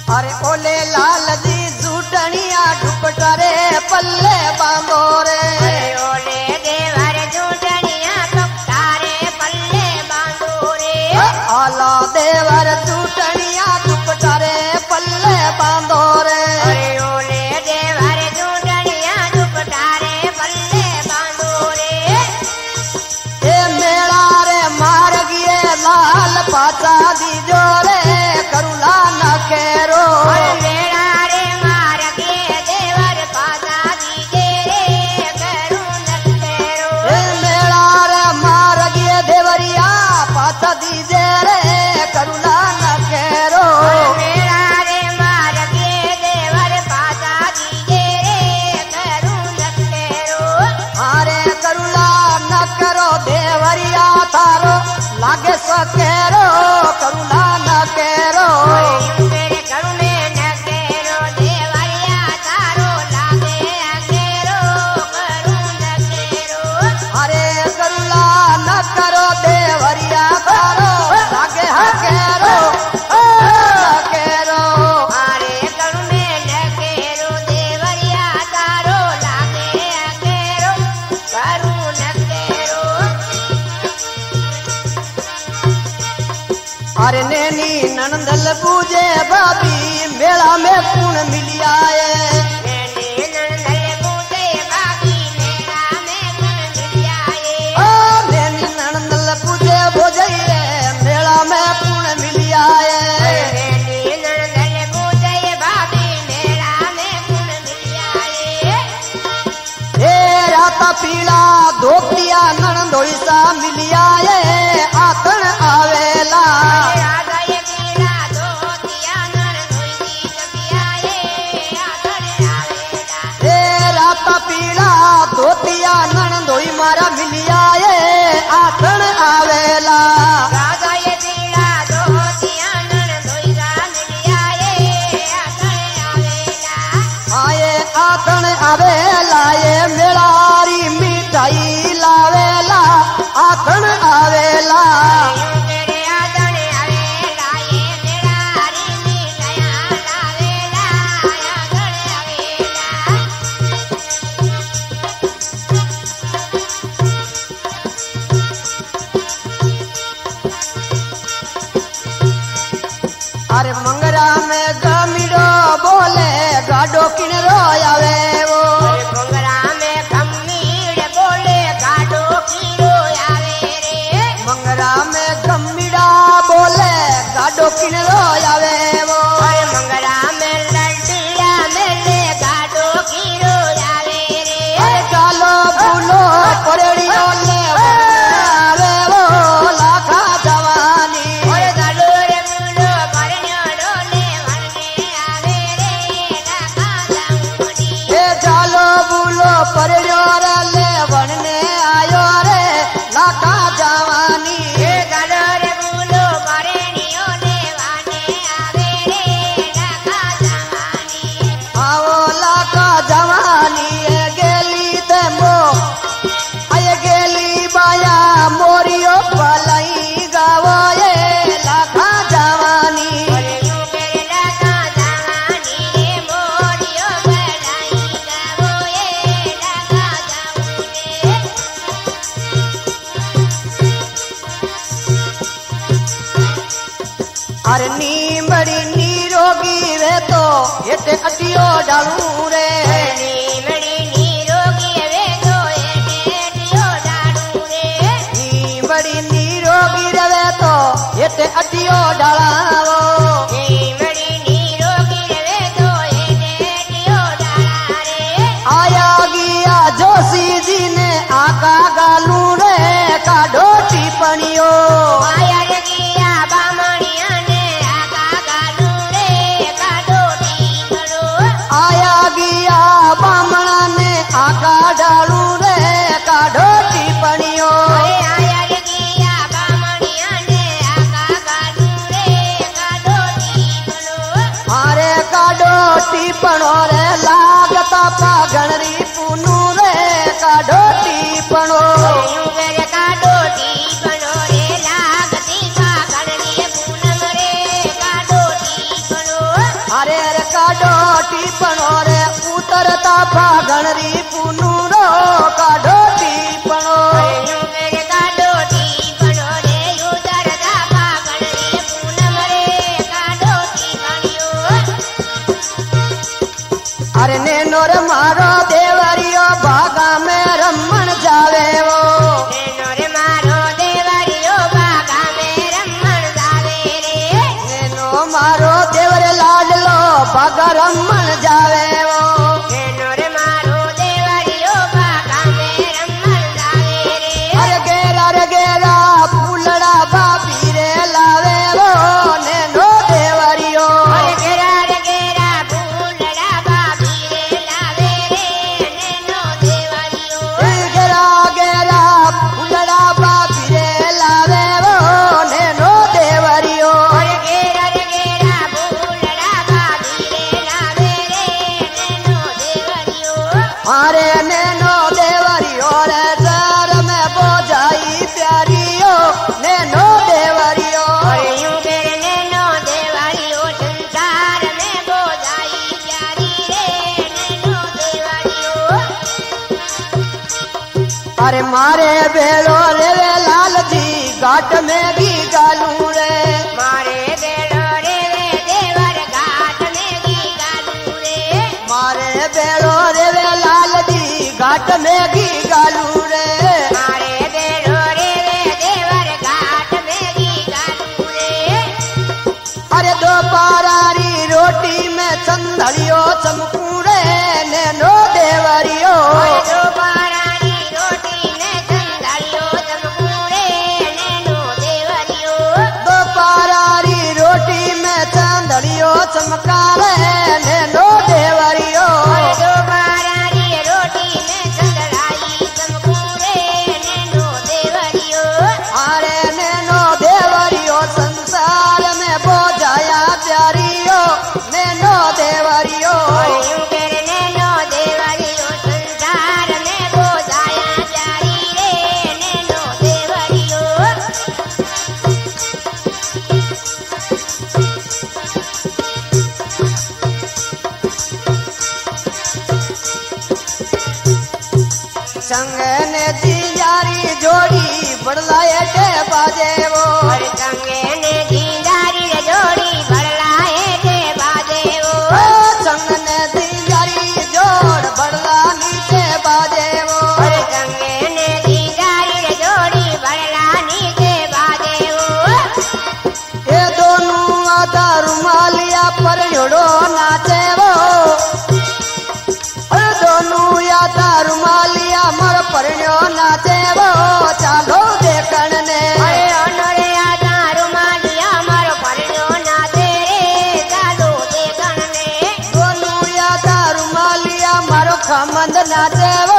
अरे ओले लाल जी झूठनिया दुपट्टा रे पल्ले बांधो रे। ओले देवर झूठनिया दुपट्टा रे पल्ले बांधो रे। आला देवर झूठनिया दुपट्टा रे पल्ले बांधो रे। ओले देवर झूठनिया दुपट्टा रे पल्ले बांधो रे। ए मेला रे मार गिए लाल पाचा दीजो रे करुला न केरो। मेला रे मार गिए देवर पाचा दीजे रे करू न केरो। ए मेला रे मार गिए देवरिया पाचा दीजे रे करुला न केरो। मेला रे मार गिए देवर पाचा दीजे रे करू न केरो। अरे करुला न करो देवरिया थारो लागे सकेरो करुला न केरो। मेरे करुणे न केरो देवरिया तारो लागे अकेरो करू न केरो। अरे करुला न करो देवरिया थारो लागे हकेरो हकेरो। अरे करुणे न केरो देवरिया तारो लागे अकेरो करू न केरो। अरे नैनी नंदल पूजे बाबी मेला में कौन मिली आए। नैनी नंदल पूजे बाबी मेला में कौन मिली आए। नैनी नंदल पूजे भोजइए मेला में कौन मिली आए। नैनी नंदल पूजे बाबी मेला में कौन मिली आए। ए राता पीला धोतिया नंदोई सा मिली आए आतन आवेला। पीला धोतिया नंदोई मारा मिली आए आथन आवेला। राजा ये पीला धोतिया नंदोई रा मिली आए आथन आवेला। आए आथन आवेला ये मेलारी मिठाई लावेला आथन आवेला। मेरे आथन आवेला ये मेलारी मिठाई लावेला आथन आवेला। अरे मंगरा में गमीडो बोले गाडो किन रोयावे वो। मंगरा में गमीड बोले गाडो की रोयावे रे। मंगरा में गमीडा बोले गाडो किन रोयावे वो। मंगरा में लड्डिया मेले गाडो की रोयावे रे। अरे चालो भूलो परेड़ियो ले आवे वो लाखा जवानी। गाडो रे बुलो परण्यो डोले वरने आवे रे लाखा जवानी। ए चालो भूलो परेड़ियो रे ले वरने आयो रे लाखा जवानी। गाडो रे बुलो परण्यो ले वरने आवे रे लाखा जवानी। आओ लाखा जवानी ए गेली ते मो आये गेली बाया मोरियो पलाई गावो ये लाखा जवानी। मेरे लाखा जवानी रे मोरियो बलाई गावो ये लाखा जवानी। अरे नीमड़ी नीरोगी वे तो एते अटियो डालू रे। नीमड़ी नीरोगी वे तो एडियो डाडू रे। नीमड़ी नीरोगी रवे तो एते अटियो डालावो। नीमड़ी नीरोगी वे तो एडियो डाडा रे। आया गया जोशी जी ने आका गालू रे काढो टिप्पणियो। आया रे गिया बामणिया ने आका गाडू रे काडो टीकड़ो। आया गया बामणा ने आका डालू रे काढो टिप्पणियो। आया रे गिया बामणिया ने आका गाडू रे काडो टीकड़ो। अरे काढो टिप्पणो रे लागता पागणरी पूनू रे काढो टिप्पणो। मेरे काडो टीकड़ो रे लागती पागणरी पूनम रे काडो टीकड़ो। अरे रे काढो टीपणो रे उतरता फागण री पुनू रो काढो टीपणो यूं करे काढो टीपणो रे उतरता फागण री पूनम रे काढो टीपणियो अरे नैनो रे मारो देवरियो बागा में रमण जावे वो नैनो रे मारो देवरियो बागा में रमण जावे रे नैनो मारो देवरे लाडलो बागा रमण जावे वो नैनो रे मारो देवरियो बागा में रमण जावे रे अरे गेरा फूलड़ा बापी रे लावे वो नैनो देवरियो अरे गेरा फूलड़ा बाबी रे लावे रे नैनो देवरियो गेरा फूलड़ा बापी रे लावे वो नैनो देवरियो अरे गेरा फूलड़ा बाबी रे लावे रे नैनो देवरियो अरे नैनो देवरियो रे सर में बोझाई प्यारियो नैनो देवरियो अरे यूं करे नैनो देवरियो संसार में बोझाई प्यारी रे नैनो देवरियो अरे मारे बेलो रे वे लाल जी घाट में भी गालू रे मारे बेड़ो रे वे देवर घाट में गी गालू रे मारे बेलो रे वे लाल जी घाट में भी गालू रे मारे बेड़ो रे वे देवर घाट में गी गालू रे अरे दो पारारी रोटी में चंदड़ियो चमकू रे नैनो देवरियो अरे दो पारानी रोटी में चंदड़ियो चमकू रे नैनो देवरियो दो पारारी रोटी में चंदड़ियो चमकावे नैनो देवरियो अरे दो पारानी रोटी में चंदड़ाई चमकू रे नैनो देवरियो अरे नैनो देवरियो संसार में बोझाया प्यारियो नैनो देवरियो यूं करे नैनो देवरियो संसार में बोझाया प्यारी रे नैनो देवरियो संग ने जिंजारी जोड़ी बड़लाए के बाजे वो और संगे ने झींझारी रे जोड़ी बड़लाए थे बाजे वो संग ने जिंजारी जोड़ बड़ला नीचे बाजे वो और संगे ने झींझारी रे जोड़ी बड़ला नीचे बाजे वो ये दोनों आधा रुमालिया पर जोड़ो नाचे वो दोनों आधा रुमालिया मर परण्यो नाचे वो चालो देखण ने अरे ओनरे आजा रुमालिया मारो परण्यो नाचे रे चालो देखण ने दोनों आधा रुमालिया मारो खमंद नाचे वो